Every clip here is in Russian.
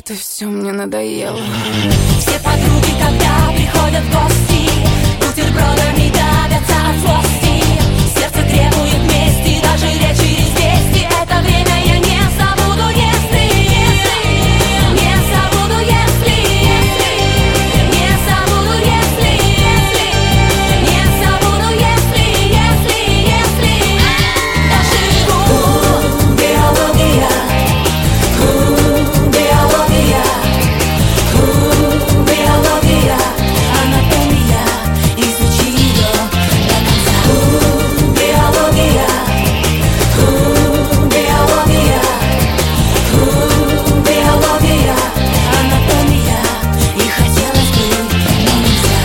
Это все мне надоело. Все подруги, когда приходят в гости, бутербродами давятся от злости. Сердце требует мести, даже речи через 200. Это время я не забуду, если не забуду, если не забуду, если не забуду, если я живу. Биология, биология, биология, анатомия, изучи ее до конца. Биология, биология, биология, анатомия, и хотелось бы, но нельзя.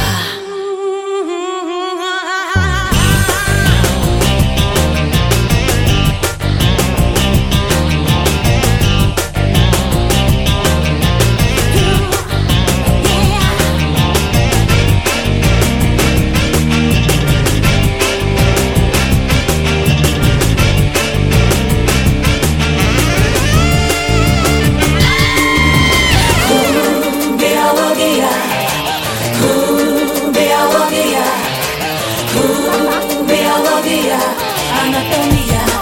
Биология, биология, биология, анатомия.